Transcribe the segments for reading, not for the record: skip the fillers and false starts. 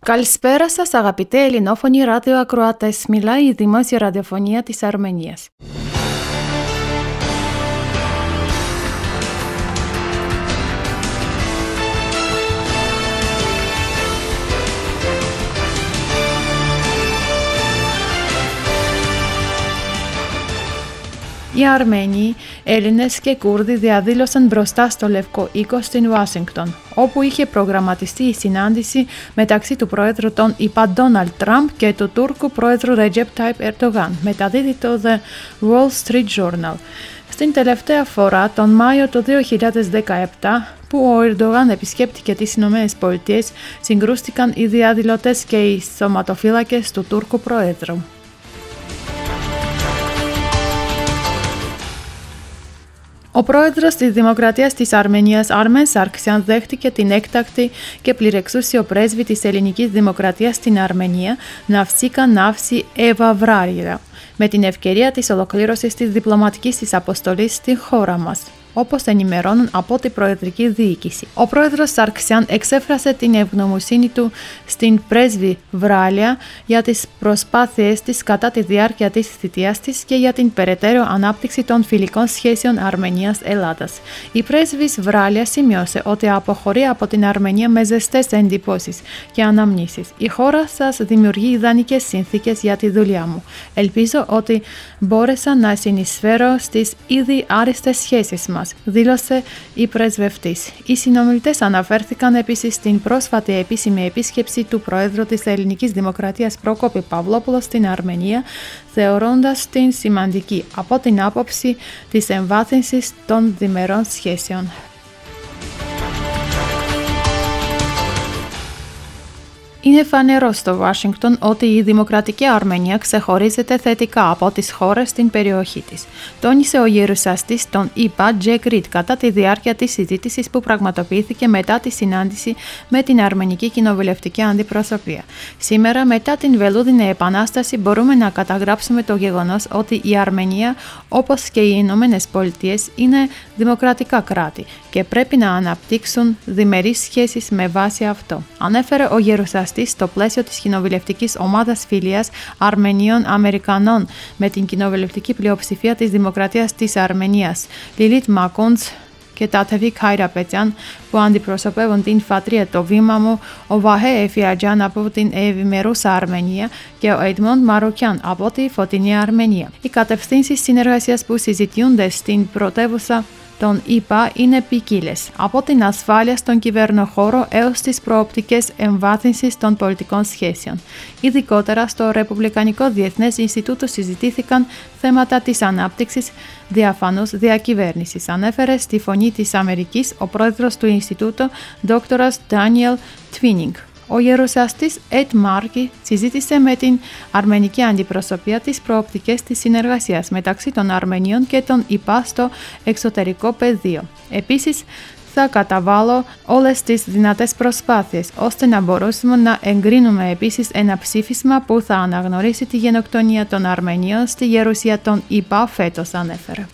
Καλησπέρα σας αγαπητοί ελληνόφωνοι ραδιοακροατές, μιλάει η Δημόσια Ραδιοφωνία της Αρμενίας. Οι Αρμένοι, Έλληνες και Κούρδοι διαδήλωσαν μπροστά στο Λευκό Οίκο στην Ουάσιγκτον, όπου είχε προγραμματιστεί η συνάντηση μεταξύ του Πρόεδρου των ΗΠΑ Ντόναλντ Τραμπ και του Τούρκου Πρόεδρου Ρετζέπ Τάιπ Ερντογάν, μεταδίδει το The Wall Street Journal. Στην τελευταία φορά, τον Μάιο του 2017, που ο Ερντογάν επισκέπτηκε τις Ηνωμένες Πολιτείες, συγκρούστηκαν οι διαδηλωτές και οι σωματοφύλακες του Τούρκου Προέδρου. Ο πρόεδρος της Δημοκρατίας της Αρμενίας, Άρμεν Σαρκσιάν, δέχτηκε την έκτακτη και πληρεξούσιο πρέσβη της ελληνικής δημοκρατίας στην Αρμενία, Ναυσίκα Ναύση Εβαβράριδα, με την ευκαιρία της ολοκλήρωσης της διπλωματικής της αποστολής στη χώρα μας, όπως ενημερώνουν από την Προεδρική Διοίκηση. Ο πρόεδρος Σαρκσιάν εξέφρασε την ευγνωμοσύνη του στην πρέσβη Βράλια για τις προσπάθειές της κατά τη διάρκεια της θητείας της και για την περαιτέρω ανάπτυξη των φιλικών σχέσεων Αρμενίας-Ελλάδας. Η πρέσβης Βράλια σημειώσε ότι αποχωρεί από την Αρμενία με ζεστές εντυπώσεις και αναμνήσεις. Η χώρα σας δημιουργεί ιδανικές συνθήκες για τη δουλειά μου. Ελπίζω ότι μπόρεσα να συνεισφέρω στις ήδη άριστες σχέσεις μας, δήλωσε η πρεσβευτής. Οι συνομιλητές αναφέρθηκαν επίσης στην πρόσφατη επίσημη επίσκεψη του Προέδρου της Ελληνικής Δημοκρατίας Πρόκοπη Παυλόπουλο στην Αρμενία, θεωρώντας την σημαντική από την άποψη της εμβάθυνσης των διμερών σχέσεων. Είναι φανερό στο Ουάσιγκτον ότι η Δημοκρατική Αρμενία ξεχωρίζεται θετικά από τις χώρες στην περιοχή της, τόνισε ο γερουσιαστής των ΗΠΑ Τζεκ Ριτ κατά τη διάρκεια της συζήτησης που πραγματοποιήθηκε μετά τη συνάντηση με την Αρμενική Κοινοβουλευτική Αντιπροσωπεία. Σήμερα, μετά την Βελούδινη Επανάσταση, μπορούμε να καταγράψουμε το γεγονός ότι η Αρμενία, όπως και οι Ηνωμένες Πολιτείες, είναι δημοκρατικά κράτη και πρέπει να αναπτύξουν διμερείς σχέσεις με βάση αυτό, ανέφερε ο γερουσιαστής στο πλαίσιο της κοινοβουλευτικής ομάδας φιλίας Αρμενίων Αμερικανών με την κοινοβουλευτική πλειοψηφία της Δημοκρατίας της Αρμενίας, Λιλίτ Μακούντς και Τաթεβίκ Χαϊραπετιάν, που αντιπροσωπεύουν την Φατρία το βήμα μου, ο Βαχέ Εφιατζάν από την Ευημερούσα Αρμενία και ο Εντμόντ Μαροκιάν από τη Φωτεινή Αρμενία. Οι κατευθύνσεις συνεργασίας που συζητιούνται στην πρωτεύουσα των ΗΠΑ είναι ποικίλες, από την ασφάλεια στον κυβερνοχώρο έως τις προοπτικές εμβάθυνσης των πολιτικών σχέσεων. Ειδικότερα στο Ρεπουμπλικανικό Διεθνές Ινστιτούτο συζητήθηκαν θέματα της ανάπτυξης διαφανούς διακυβέρνησης, ανέφερε στη Φωνή της Αμερικής ο πρόεδρος του Ινστιτούτου, Dr. Daniel Twining. Ο γερουσιαστής Ετ Μάρκι συζήτησε με την αρμενική αντιπροσωπεία τις προοπτικές της συνεργασίας μεταξύ των Αρμενίων και των ΗΠΑ στο εξωτερικό πεδίο. Επίσης, θα καταβάλω όλες τις δυνατές προσπάθειες, ώστε να μπορέσουμε να εγκρίνουμε επίσης ένα ψήφισμα που θα αναγνωρίσει τη γενοκτονία των Αρμενίων στη γερουσία των ΗΠΑ φέτος, ανέφερε.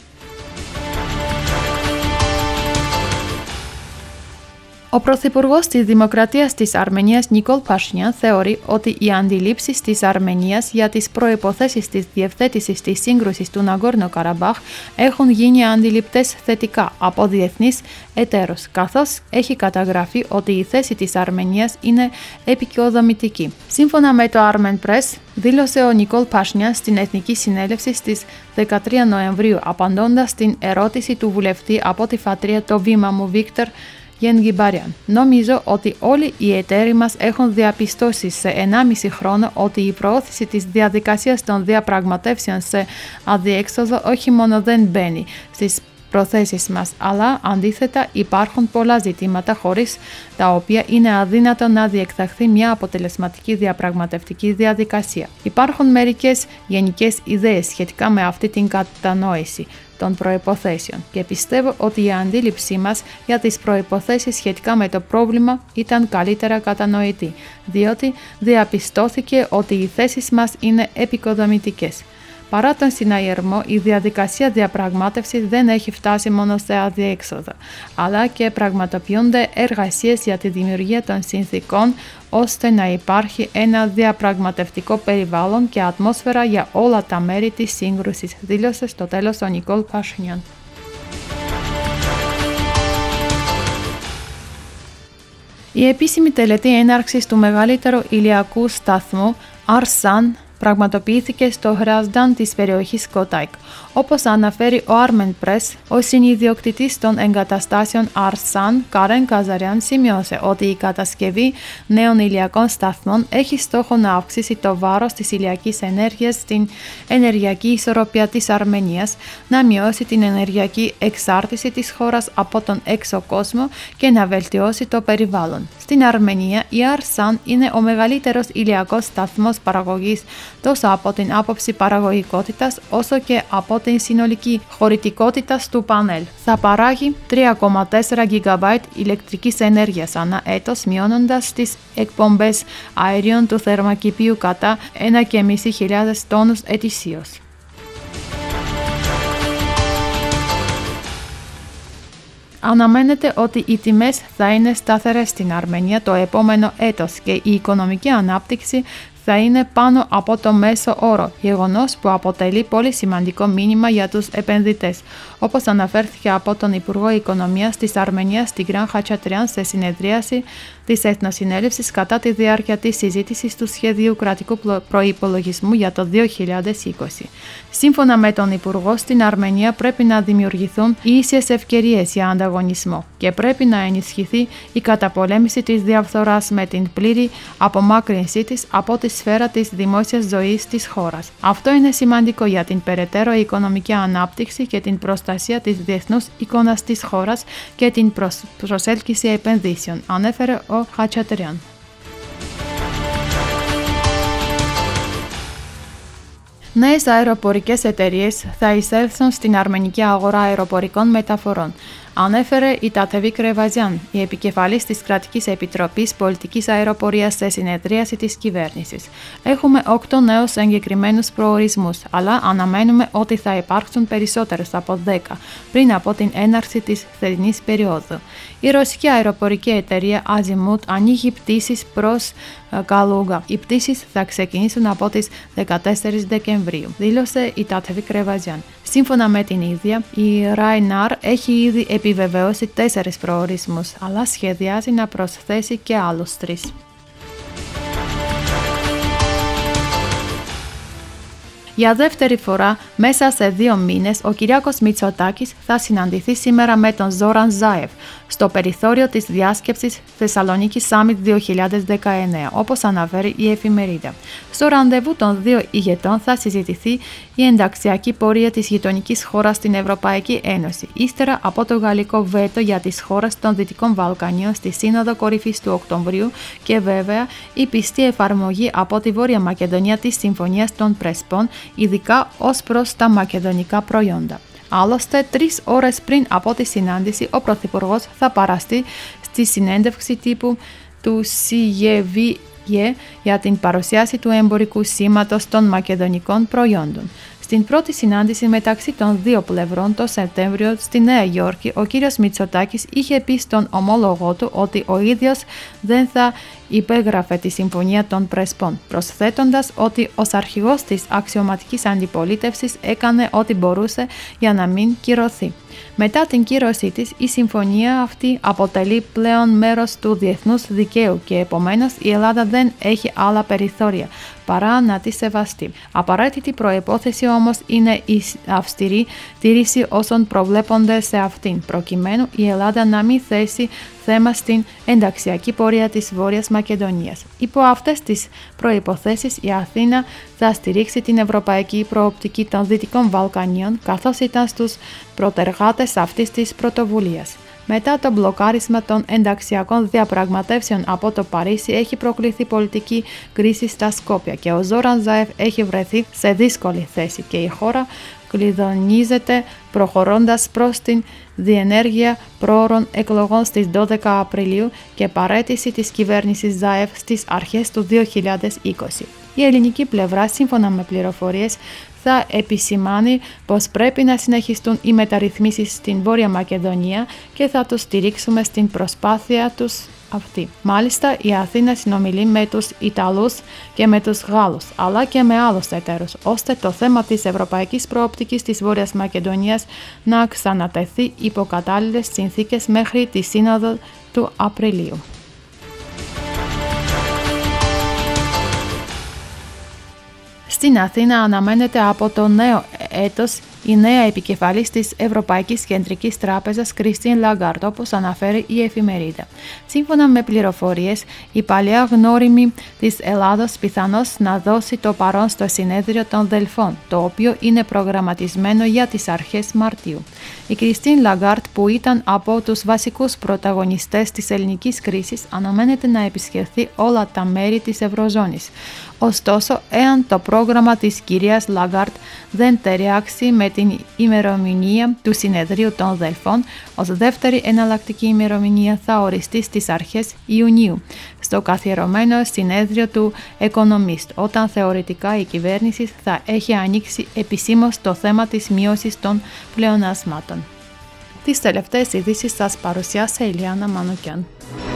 Ο Πρωθυπουργός της Δημοκρατίας της Αρμενίας Νικόλ Πασινιάν θεωρεί ότι οι αντιλήψεις της Αρμενίας για τις προϋποθέσεις της διευθέτησης της σύγκρουσης του Ναγκόρνο Καραμπάχ έχουν γίνει αντιληπτές θετικά από διεθνείς εταίρους, καθώς έχει καταγραφεί ότι η θέση της Αρμενίας είναι επικοδομητική. Σύμφωνα με το Armen Press, δήλωσε ο Νικόλ Πασινιάν στην Εθνική Συνέλευση στις 13 Νοεμβρίου, απαντώντας στην ερώτηση του βουλευτή από τη Φατρία το βήμα μου Βίκτορ Γενγκιμπαριάν. Νομίζω ότι όλοι οι εταίροι μας έχουν διαπιστώσει σε 1,5 χρόνο ότι η προώθηση της διαδικασίας των διαπραγματεύσεων σε αδιέξοδο όχι μόνο δεν μπαίνει στις προθέσεις μας, αλλά αντίθετα υπάρχουν πολλά ζητήματα χωρίς τα οποία είναι αδύνατο να διεξαχθεί μια αποτελεσματική διαπραγματευτική διαδικασία. Υπάρχουν μερικές γενικές ιδέες σχετικά με αυτή την κατανόηση των προϋποθέσεων και πιστεύω ότι η αντίληψή μας για τις προϋποθέσεις σχετικά με το πρόβλημα ήταν καλύτερα κατανοητή, διότι διαπιστώθηκε ότι οι θέσεις μας είναι επικοδομητικές. Παρά τον συναγερμό, η διαδικασία διαπραγμάτευσης δεν έχει φτάσει μόνο σε αδιέξοδο, αλλά και πραγματοποιούνται εργασίες για τη δημιουργία των συνθήκων ώστε να υπάρχει ένα διαπραγματευτικό περιβάλλον και ατμόσφαιρα για όλα τα μέρη της σύγκρουσης, δήλωσε στο τέλος ο Νικόλ Πασινιάν. Η επίσημη τελετή έναρξης του μεγαλύτερου ηλιακού σταθμού Arsan πραγματοποιήθηκε στο Hrasdan της περιοχής Kotayk. Όπως αναφέρει ο Armen Press, ο συνιδιοκτητής των εγκαταστάσεων Arsan, Κάρεν Καζαριάν, σημειώσε ότι η κατασκευή νέων ηλιακών σταθμών έχει στόχο να αυξήσει το βάρος της ηλιακής ενέργειας στην ενεργειακή ισορροπία της Αρμενίας, να μειώσει την ενεργειακή εξάρτηση της χώρας από τον έξω κόσμο και να βελτιώσει το περιβάλλον. Στην Αρμενία, η Arsan είναι ο μεγαλύτερος ηλιακός σταθμός παραγωγής τόσο από την άποψη παραγωγικότητας όσο και από την συνολική χωρητικότητα του πανέλ. Θα παράγει 3,4 GB ηλεκτρικής ενέργειας ανά έτος, μειώνοντας τις εκπομπές αερίων του θερμοκηπίου κατά 1.500 τόνους ετησίως. Αναμένεται ότι οι τιμές θα είναι σταθερές στην Αρμενία το επόμενο έτος και η οικονομική ανάπτυξη θα είναι πάνω από το μέσο όρο, γεγονός που αποτελεί πολύ σημαντικό μήνυμα για τους επενδυτές, όπως αναφέρθηκε από τον Υπουργό Οικονομίας της Αρμενίας Τιγράν Χατσατριάν σε συνεδρίαση της Εθνοσυνέλευσης κατά τη διάρκεια της συζήτησης του σχεδίου κρατικού προϋπολογισμού για το 2020. Σύμφωνα με τον Υπουργό, στην Αρμενία πρέπει να δημιουργηθούν ίσες ευκαιρίες για ανταγωνισμό και πρέπει να ενισχυθεί η καταπολέμηση της διαφθοράς με την πλήρη απομάκρυνσή της από τη σφαίρα της δημόσιας ζωής της χώρας. Αυτό είναι σημαντικό για την περαιτέρω οικονομική ανάπτυξη και την προστασία της διεθνούς εικόνας της χώρας και την προσέλκυση επενδύσεων, ανέφερε ο Χατσατριάν. Νέες αεροπορικές εταιρείες θα εισέλθουν στην αρμενική αγορά αεροπορικών μεταφορών, ανέφερε η Τατεβίκ Ρεβαζιάν, η επικεφαλής της Κρατικής Επιτροπής Πολιτικής Αεροπορίας σε συνεδρίαση της κυβέρνησης. Έχουμε 8 νέους εγκεκριμένους προορισμούς, αλλά αναμένουμε ότι θα υπάρξουν περισσότερους από 10 πριν από την έναρξη της θερινής περίοδου. Η ρωσική αεροπορική εταιρεία Azimut ανοίγει πτήσεις προς Καλούγα. Οι πτήσεις θα ξεκινήσουν από τις 14 Δεκεμβρίου, δήλωσε η Τατεβίκ Ρεβαζιάν. Σύμφωνα με την ίδια, η Ryanair έχει ήδη επιβεβαιώσει 4 προορισμούς, αλλά σχεδιάζει να προσθέσει και άλλους 3. Για δεύτερη φορά, μέσα σε 2 μήνες, ο Κυριάκος Μητσοτάκης θα συναντηθεί σήμερα με τον Ζόραν Ζάεφ στο περιθώριο της διάσκεψης Θεσσαλονίκη Summit 2019, όπως αναφέρει η εφημερίδα. Στο ραντεβού των 2 ηγετών θα συζητηθεί η ενταξιακή πορεία της γειτονικής χώρας στην Ευρωπαϊκή Ένωση, ύστερα από το γαλλικό βέτο για τις χώρες των Δυτικών Βαλκανίων στη Σύνοδο Κορυφής του Οκτωβρίου και βέβαια η πιστή εφαρμογή από τη Βόρεια Μακεδονία της Συμφωνίας των Πρεσπών, ειδικά ως προς τα μακεδονικά προϊόντα. Άλλωστε, 3 ώρες πριν από τη συνάντηση, ο Πρωθυπουργός θα παραστεί στη συνέντευξη τύπου του CGV για την παρουσίαση του εμπορικού σήματος των μακεδονικών προϊόντων. Στην πρώτη συνάντηση μεταξύ των 2 πλευρών το Σεπτέμβριο στη Νέα Υόρκη, ο κύριος Μητσοτάκης είχε πει στον ομόλογό του ότι ο ίδιος δεν θα υπέγραφε τη Συμφωνία των Πρεσπών, προσθέτοντας ότι ως αρχηγός της αξιωματικής αντιπολίτευσης έκανε ό,τι μπορούσε για να μην κυρωθεί. Μετά την κύρωσή της, η συμφωνία αυτή αποτελεί πλέον μέρος του διεθνούς δικαίου και επομένως η Ελλάδα δεν έχει άλλα περιθώρια παρά να τη σεβαστεί. Απαραίτητη προϋπόθεση όμως είναι η αυστηρή τήρηση όσων προβλέπονται σε αυτήν, προκειμένου η Ελλάδα να μην θέσει θέμα στην ενταξιακή πορεία της Βόρειας Μακεδονίας. Υπό αυτές τις προϋποθέσεις, η Αθήνα θα στηρίξει την ευρωπαϊκή προοπτική των Δυτικών Βαλκανίων, καθώς ήταν στους προτεργάτες αυτής της πρωτοβουλίας. Μετά το μπλοκάρισμα των ενταξιακών διαπραγματεύσεων από το Παρίσι, έχει προκληθεί πολιτική κρίση στα Σκόπια και ο Ζόραν Ζάεφ έχει βρεθεί σε δύσκολη θέση και η χώρα κλειδονίζεται προχωρώντας προς την διενέργεια πρόωρων εκλογών στις 12 Απριλίου και παραίτηση της κυβέρνησης Ζάεφ στις αρχές του 2020. Η ελληνική πλευρά, σύμφωνα με πληροφορίες, θα επισημάνει πως πρέπει να συνεχιστούν οι μεταρρυθμίσεις στην Βόρεια Μακεδονία και θα τους στηρίξουμε στην προσπάθεια τους αυτή. Μάλιστα, η Αθήνα συνομιλεί με τους Ιταλούς και με τους Γάλλους, αλλά και με άλλους εταίρους, ώστε το θέμα της ευρωπαϊκής προοπτικής της Βόρειας Μακεδονίας να ξανατεθεί υπό κατάλληλες συνθήκες μέχρι τη Σύνοδο του Απριλίου. Στην Αθήνα αναμένεται από το νέο έτος η νέα επικεφαλής της Ευρωπαϊκής Κεντρικής Τράπεζας Κριστίν Λαγκάρντ, όπως αναφέρει η εφημερίδα. Σύμφωνα με πληροφορίες, η παλιά γνώριμη της Ελλάδος πιθανώς να δώσει το παρόν στο συνέδριο των Δελφών, το οποίο είναι προγραμματισμένο για τις αρχές Μαρτίου. Η Κριστίν Λαγκάρντ, που ήταν από τους βασικούς πρωταγωνιστές της ελληνικής κρίσης, αναμένεται να επισκεφθεί όλα τα μέρη της Ευρωζώνης. Ωστόσο, εάν το πρόγραμμα της κυρίας Λαγκάρντ δεν ταιριάξει με την ημερομηνία του συνεδρίου των Δελφών, ως δεύτερη εναλλακτική ημερομηνία θα οριστεί στις αρχές Ιουνίου, στο καθιερωμένο συνέδριο του Economist, όταν θεωρητικά η κυβέρνηση θα έχει ανοίξει επισήμως το θέμα της μείωσης των πλεονασμάτων. Τις τελευταίες ειδήσεις σας παρουσιάσε η Ηλιάνα Μανουκιάν.